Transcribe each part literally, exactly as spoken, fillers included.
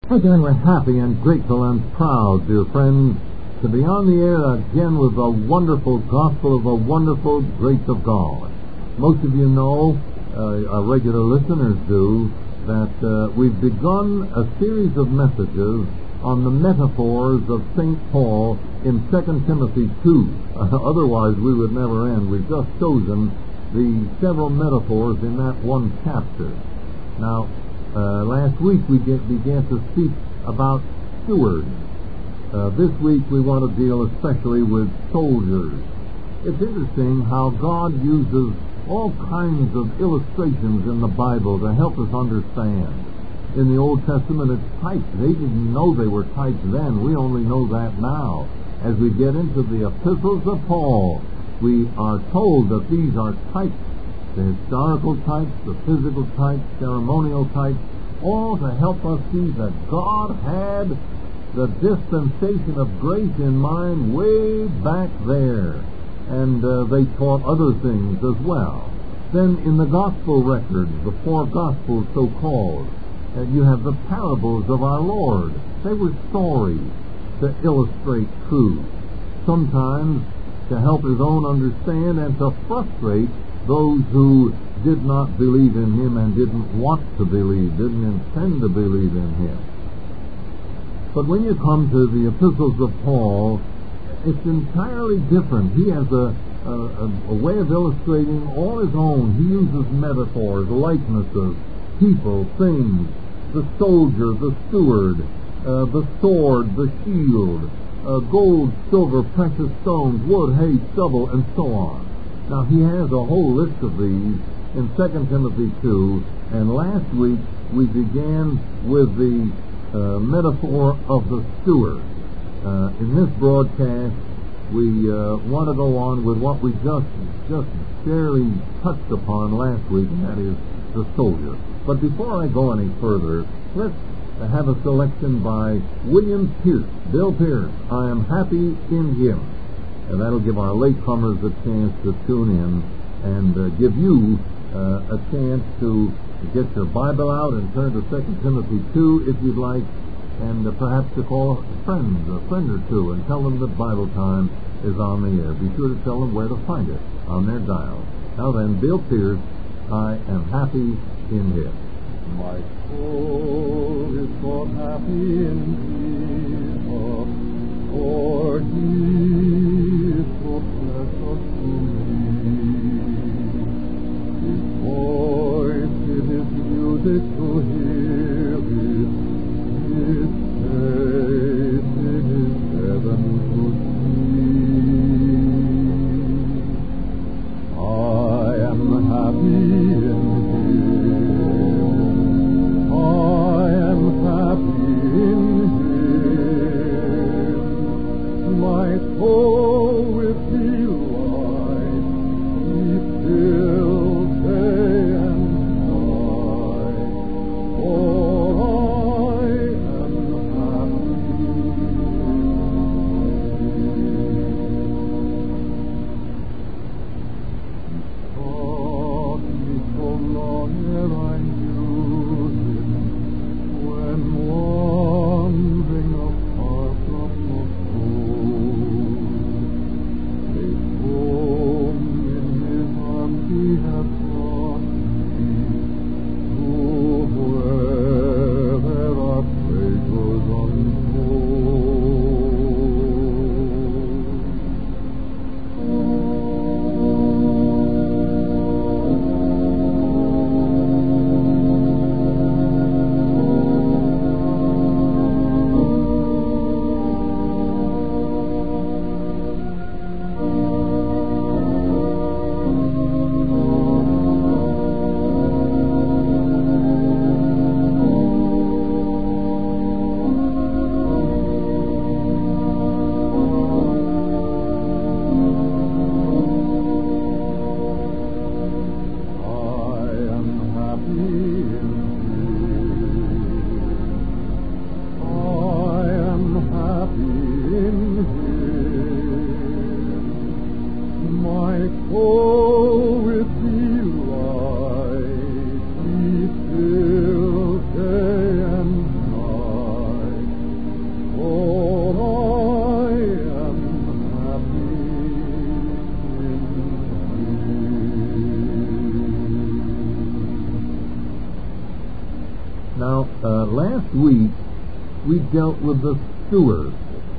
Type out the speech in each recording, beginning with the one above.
Again, we're happy and grateful and proud, dear friends, to be on the air again with the wonderful gospel of the wonderful grace of God. Most of you know, uh, our regular listeners do, that uh, we've begun a series of messages on the metaphors of Saint Paul in Second Timothy two. Uh, otherwise, we would never end. We've just chosen the several metaphors in that one chapter. Now, uh, last week we get, began to speak about stewards. Uh, this week we want to deal especially with soldiers. It's interesting how God uses all kinds of illustrations in the Bible to help us understand. In the Old Testament, it's types. They didn't know they were types then. We only know that now. As we get into the epistles of Paul, we are told that these are types, the historical types, the physical types, ceremonial types, all to help us see that God had the dispensation of grace in mind way back there. And uh, they taught other things as well. Then in the gospel records, the four gospels so-called, uh, you have the parables of our Lord. They were stories to illustrate truth, sometimes to help his own understand and to frustrate those who did not believe in him and didn't want to believe, didn't intend to believe in him. But when you come to the epistles of Paul, it's entirely different. He has a, a, a way of illustrating all his own. He uses metaphors, likenesses, people, things, the soldier, the steward, uh, the sword, the shield, uh, gold, silver, precious stones, wood, hay, stubble, and so on. Now, he has a whole list of these in Second Timothy two, and last week we began with the uh, metaphor of the steward. Uh, in this broadcast, we uh, want to go on with what we just just barely touched upon last week, and that is the soldier. But before I go any further, let's have a selection by William Pierce, Bill Pierce, I Am Happy in Him. And that'll give our latecomers a chance to tune in and uh, give you uh, a chance to get your Bible out and turn to Second Timothy two if you'd like, and uh, perhaps to call a friend, a friend or two, and tell them that Bible time is on the air. Be sure to tell them where to find it on their dial. Now then, Bill Pierce, I Am Happy in Him. My soul is so happy in Jesus, for He is so precious to me. His voice, it is music to hear it. His face, it is heaven to see. I am happy in Him. I am happy in Him. week we dealt with the steward.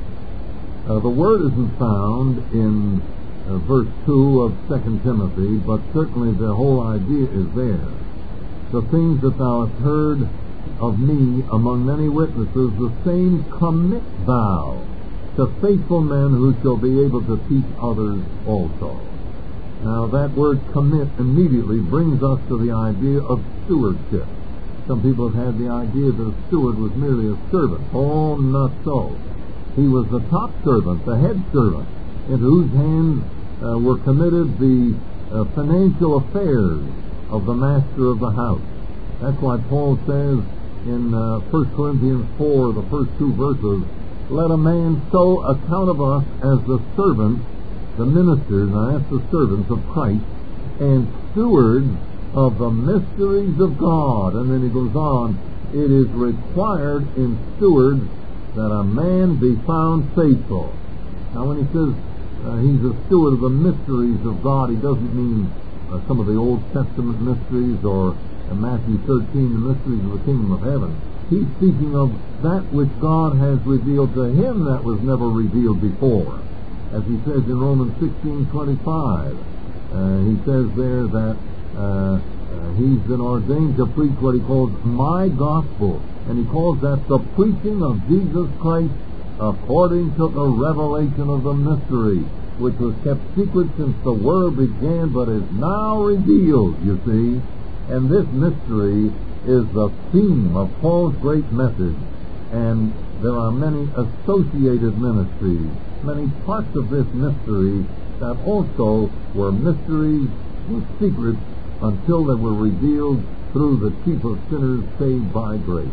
Uh, the word isn't found in uh, verse two of Second Timothy, but certainly the whole idea is there. The things that thou hast heard of me among many witnesses, the same commit thou to faithful men who shall be able to teach others also. Now that word commit immediately brings us to the idea of stewardship. Some people have had the idea that a steward was merely a servant. Oh, not so. He was the top servant, the head servant, into whose hands uh, were committed the uh, financial affairs of the master of the house. That's why Paul says in uh, First Corinthians four, the first two verses, let a man so account of us as the servants, the ministers, now that's the servants of Christ, and stewards of the mysteries of God. And then he goes on, it is required in stewards that a man be found faithful. Now when he says uh, he's a steward of the mysteries of God, he doesn't mean uh, some of the Old Testament mysteries or uh, Matthew thirteen, the mysteries of the kingdom of heaven. He's speaking of that which God has revealed to him that was never revealed before. As he says in Romans sixteen twenty-five, uh, he says there that uh, uh, he's been ordained to preach what he calls my gospel, and he calls that the preaching of Jesus Christ according to the revelation of the mystery, which was kept secret since the world began, but is now revealed, you see. And this mystery is the theme of Paul's great message, and there are many associated ministries, many parts of this mystery that also were mysteries and secrets until they were revealed through the chief of sinners saved by grace.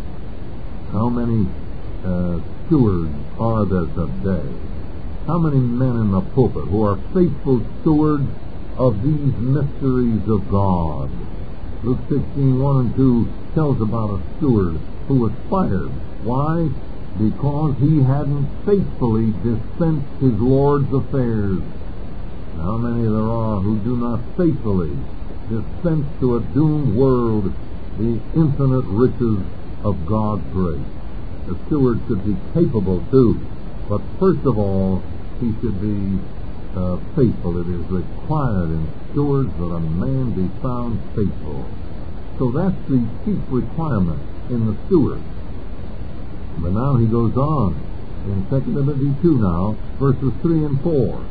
How many uh, stewards are there today? How many men in the pulpit who are faithful stewards of these mysteries of God? Luke sixteen, one and two tells about a steward who was fired. Why? Because he hadn't faithfully dispensed his Lord's affairs. How many there are who do not faithfully dispense to a doomed world the infinite riches of God's grace? The steward should be capable too, but first of all, he should be uh, faithful. It is required in stewards that a man be found faithful. So that's the chief requirement in the steward. But now he goes on in Second Timothy two now, verses three and four.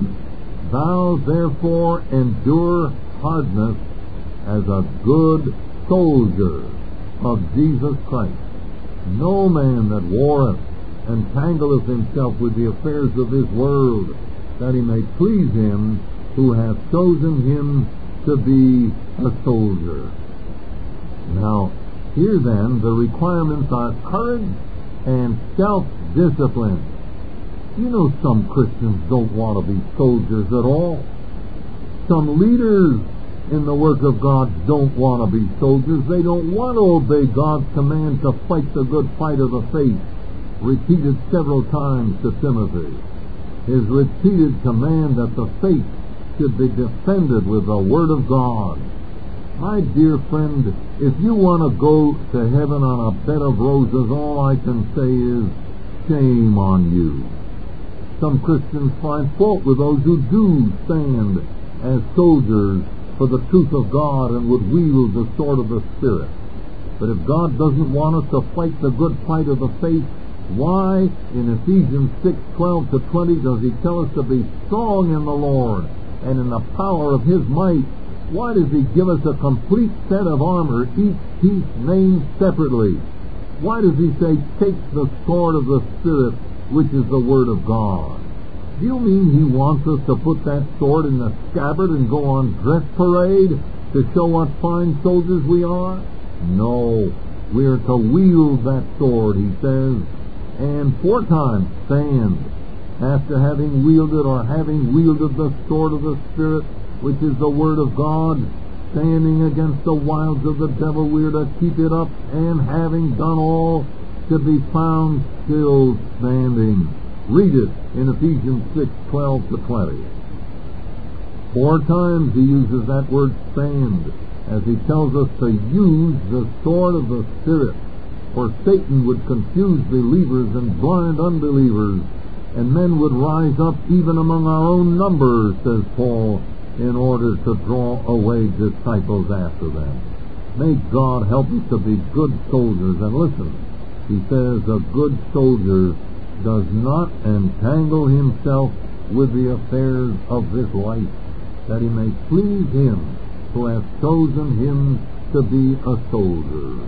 Thou therefore endure hardness as a good soldier of Jesus Christ. No man that warreth entangleth himself with the affairs of this world, that he may please him who hath chosen him to be a soldier. Now, here then, the requirements are courage and self-discipline. You know, some Christians don't want to be soldiers at all. Some leaders in the work of God don't want to be soldiers. They don't want to obey God's command to fight the good fight of the faith, repeated several times to Timothy. His repeated command that the faith should be defended with the Word of God. My dear friend, if you want to go to heaven on a bed of roses, all I can say is, shame on you. Some Christians find fault with those who do stand as soldiers for the truth of God and would wield the sword of the Spirit. But if God doesn't want us to fight the good fight of the faith, why in Ephesians six, twelve to twenty does he tell us to be strong in the Lord and in the power of his might? Why does he give us a complete set of armor, each piece named separately? Why does he say, take the sword of the Spirit, which is the Word of God? Do you mean he wants us to put that sword in the scabbard and go on dress parade to show what fine soldiers we are? No, we're to wield that sword, he says, and four times stand. After having wielded or having wielded the sword of the Spirit, which is the Word of God, standing against the wiles of the devil, we're to keep it up, and having done all, to be found still standing. Read it in Ephesians six, twelve to twenty. Four times he uses that word stand, as he tells us to use the sword of the Spirit. For Satan would confuse believers and blind unbelievers, and men would rise up even among our own numbers, says Paul, in order to draw away disciples after them. May God help us to be good soldiers. And listen, he says a good soldier does not entangle himself with the affairs of this life, that he may please him who hath chosen him to be a soldier.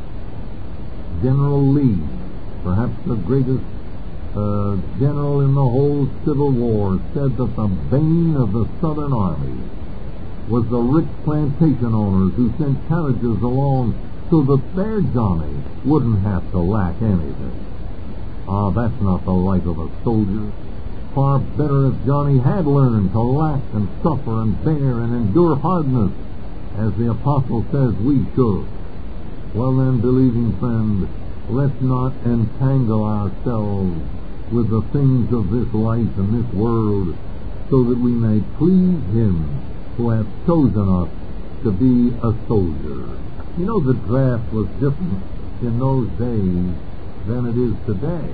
General Lee, perhaps the greatest uh, general in the whole Civil War, said that the bane of the Southern Army was the rich plantation owners who sent carriages along so that their Johnny wouldn't have to lack anything. Ah, that's not the life of a soldier. Far better if Johnny had learned to lack and suffer and bear and endure hardness, as the Apostle says we should. Well then, believing friend, let's not entangle ourselves with the things of this life and this world, so that we may please him who hath chosen us to be a soldier. You know, the draft was different in those days than it is today.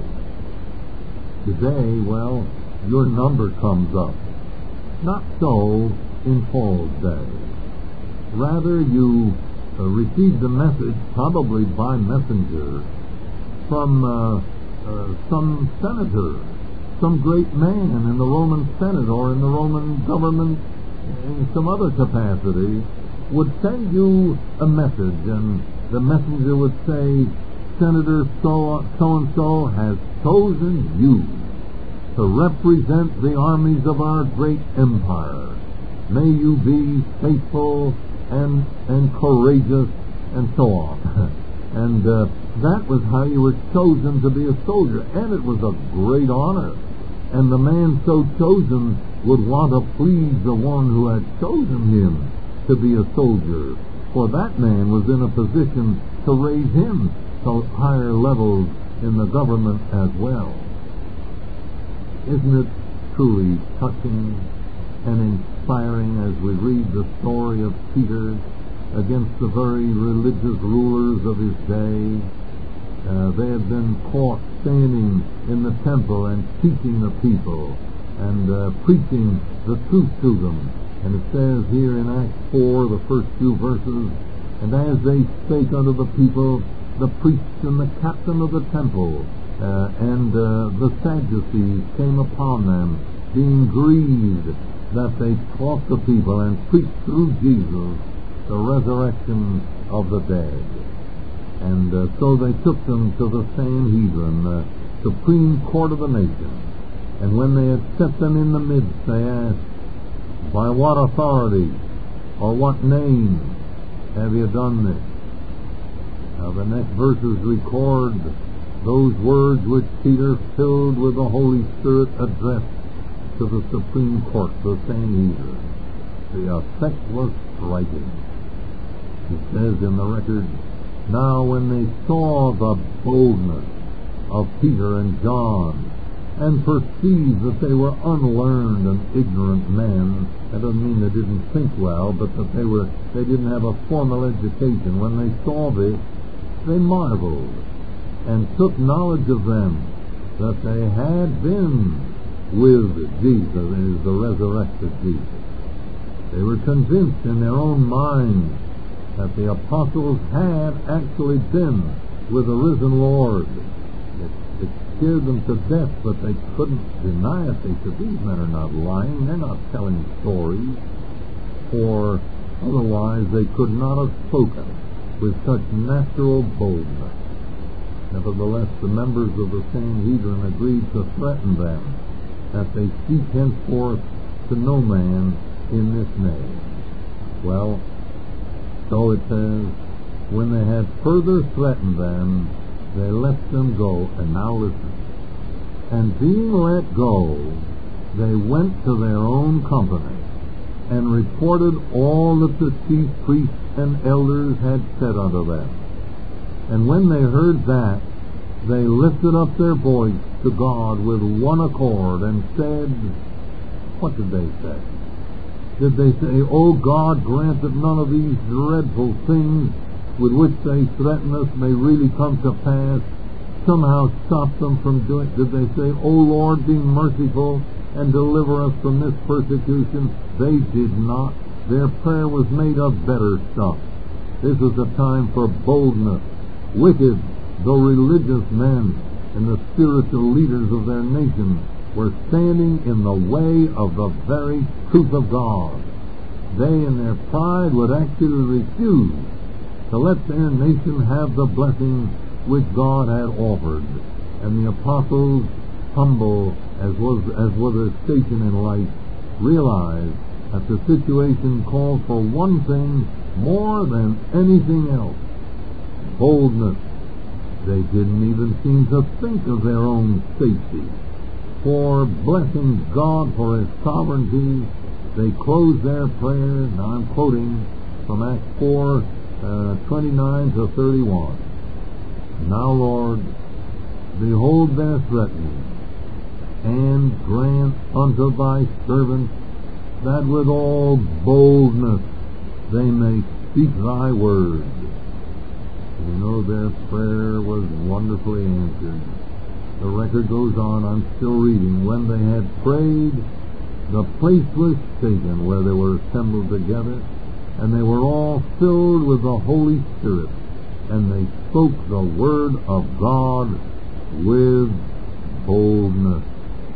Today, well, your number comes up. Not so in Paul's day. Rather, you uh, received a message, probably by messenger, from uh, uh, some senator, some great man in the Roman Senate or in the Roman government in some other capacity, would send you a message, and the messenger would say, Senator so, so-and-so has chosen you to represent the armies of our great empire. May you be faithful and, and courageous, and so on. And uh, that was how you were chosen to be a soldier, and it was a great honor. And the man so chosen would want to please the one who had chosen him to be a soldier, for that man was in a position to raise him to higher levels in the government as well. Isn't it truly touching and inspiring as we read the story of Peter against the very religious rulers of his day? Uh, they had been caught standing in the temple and teaching the people and uh, preaching the truth to them. And it says here in Acts four, the first few verses, and as they spake unto the people, the priests and the captain of the temple uh, and uh, the Sadducees came upon them, being grieved that they taught the people and preached through Jesus the resurrection of the dead. And uh, so they took them to the Sanhedrin, the supreme court of the nation. And when they had set them in the midst, they asked, by what authority or what name have you done this? Now the next verses record those words which Peter, filled with the Holy Spirit, addressed to the Supreme Court, the Sanhedrin. The effect was striking. It says in the record, now when they saw the boldness of Peter and John, and perceived that they were unlearned and ignorant men, that doesn't mean they didn't think well, but that they were they didn't have a formal education. When they saw this, they marveled, and took knowledge of them that they had been with Jesus, that is, the resurrected Jesus. They were convinced in their own minds that the apostles had actually been with the risen Lord. It, it scared them to death, but they couldn't deny it. They said, these men are not lying, they're not telling stories, for otherwise they could not have spoken with such natural boldness. Nevertheless, the members of the Sanhedrin agreed to threaten them, that they speak henceforth to no man in this name. Well, so it says, when they had further threatened them, they let them go. And now listen. And being let go, they went to their own company, and reported all that the chief priests and elders had said unto them. And when they heard that, they lifted up their voice to God with one accord, and said, what did they say? Did they say, O God, grant that none of these dreadful things with which they threaten us may really come to pass, somehow stop them from doing it. Did they say, "O Lord, be merciful and deliver us from this persecution"? They did not. Their prayer was made of better stuff. This was a time for boldness. Wicked, though religious men and the spiritual leaders of their nation were standing in the way of the very truth of God. They in their pride would actually refuse to let their nation have the blessing which God had offered. And the apostles, humble as was as was their station in life, realized that the situation called for one thing more than anything else: boldness. They didn't even seem to think of their own safety. For blessing God for His sovereignty, they closed their prayer. Now I'm quoting from Acts four, uh, twenty-nine to thirty-one. "Now, Lord, behold their threatening, and grant unto thy servants that with all boldness they may speak thy word." You know, their prayer was wonderfully answered. The record goes on, I'm still reading. "When they had prayed, the place was shaken where they were assembled together, and they were all filled with the Holy Spirit, and they spoke the word of God with boldness."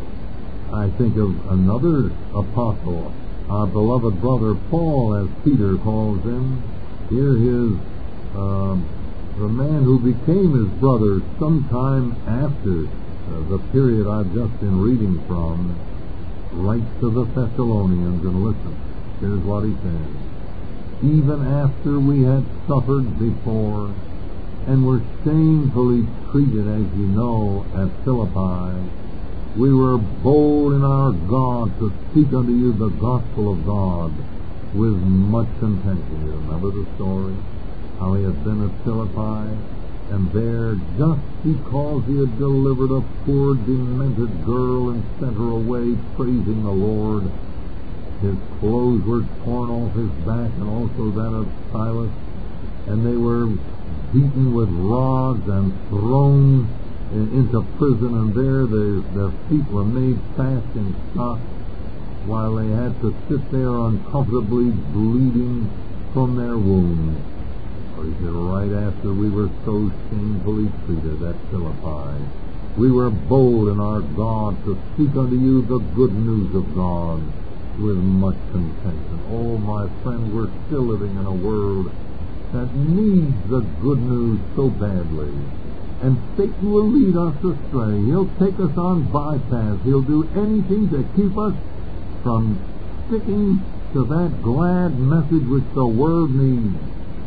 I think of another apostle, our beloved brother Paul, as Peter calls him. Here is um, the man who became his brother sometime after uh, the period I've just been reading from, writes to the Thessalonians, and listen, here's what he says. "Even after we had suffered before, and were shamefully treated, as you know, at Philippi, we were bold in our God to speak unto you the gospel of God with much contention." You remember the story? How he had been at Philippi, and there, just because he had delivered a poor, demented girl and sent her away praising the Lord, his clothes were torn off his back, and also that of Silas, and they were beaten with rods and thrown into prison, and there their, their feet were made fast in stocks while they had to sit there uncomfortably bleeding from their wounds. Or he said, right after we were so shamefully treated at Philippi, we were bold in our God to speak unto you the good news of God with much contention. Oh, my friend, we're still living in a world that needs the good news so badly. And Satan will lead us astray. He'll take us on bypaths. He'll do anything to keep us from sticking to that glad message which the world needs.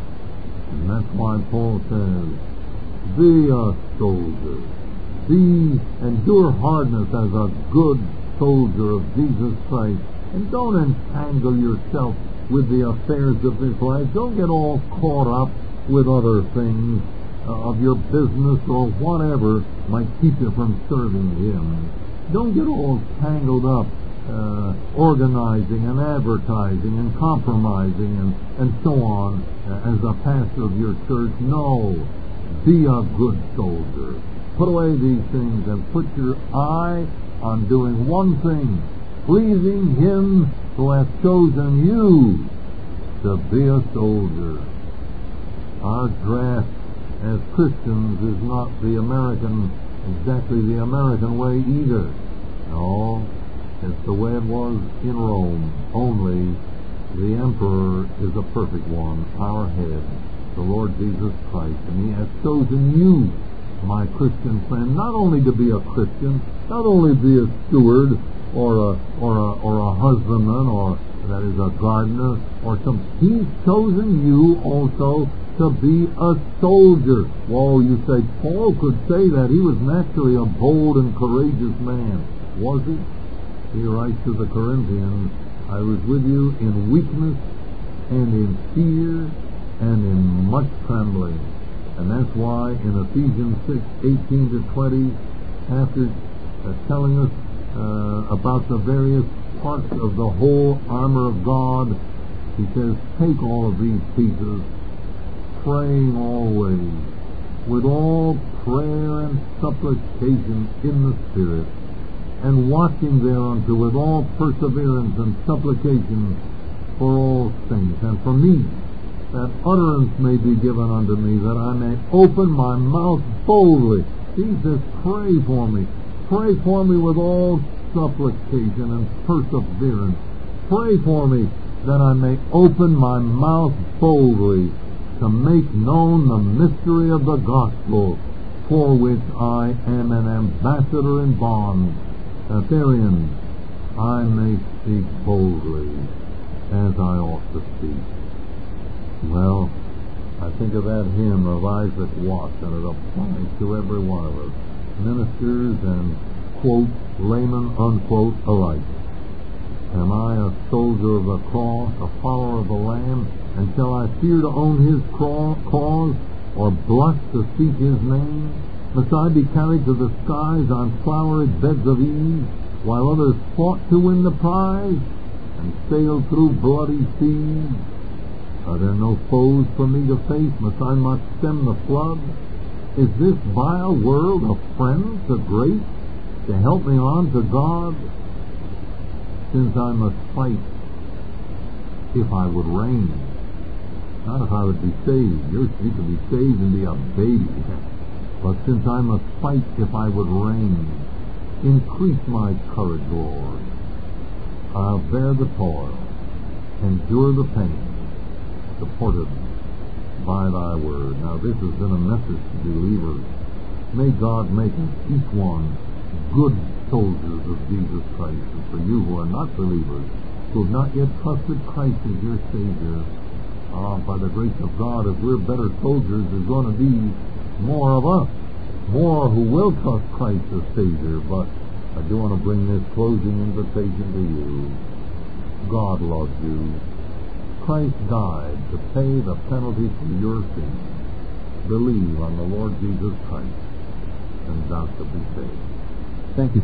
And that's why Paul says, be a soldier. Be, endure hardness as a good soldier of Jesus Christ. And don't entangle yourself with the affairs of this life. Don't get all caught up with other things uh, of your business or whatever might keep you from serving Him. Don't get all tangled up uh, organizing and advertising and compromising and, and so on uh, as a pastor of your church. No. Be a good soldier. Put away these things and put your eye on doing one thing, pleasing Him who hath chosen you to be a soldier. Our draft as Christians is not the American, exactly the American way either. No, it's the way it was in Rome. Only the emperor is a perfect one, our head, the Lord Jesus Christ. And He has chosen you, my Christian friend, not only to be a Christian, not only be a steward or a or a or a husbandman, or that is a gardener or some. He's chosen you also to be a soldier. Well, you say Paul could say that he was naturally a bold and courageous man. Was he? He writes to the Corinthians, I was with you in weakness and in fear and in much trembling. And that's why in Ephesians six, eighteen to twenty, after uh, telling us uh, about the various parts of the whole armor of God, he says, take all of these pieces, praying always, with all prayer and supplication in the Spirit, and watching thereunto with all perseverance and supplication for all saints, and for me, that utterance may be given unto me, that I may open my mouth boldly. Jesus, pray for me. Pray for me with all supplication and perseverance. Pray for me that I may open my mouth boldly to make known the mystery of the gospel, for which I am an ambassador in bonds, that therein I may speak boldly as I ought to speak. Well, I think of that hymn of Isaac Watts, and it applies to every one of us, ministers and, quote, laymen, unquote, alike. Am I a soldier of the cross, a follower of the Lamb, and shall I fear to own his cause, or blush to seek his name? Must I be carried to the skies on flowery beds of ease, while others fought to win the prize, and sailed through bloody seas? Are there no foes for me to face? Must I not stem the flood? Is this vile world a friend to grace, to help me on to God? Since I must fight, if I would reign, not if I would be saved. You're, you can be saved and be a baby. But since I must fight, if I would reign, increase my courage, Lord. I'll bear the toil, endure the pain, supported by thy word. Now this has been a message to believers. May God make us each one good soldiers of Jesus Christ. And for you who are not believers, who have not yet trusted Christ as your Savior, ah, by the grace of God, if we're better soldiers, there's going to be more of us, more who will trust Christ as Savior. But I do want to bring this closing invitation to you. God loves you. Christ died to pay the penalty for your sins. Believe on the Lord Jesus Christ, and thou shalt be saved. Thank you.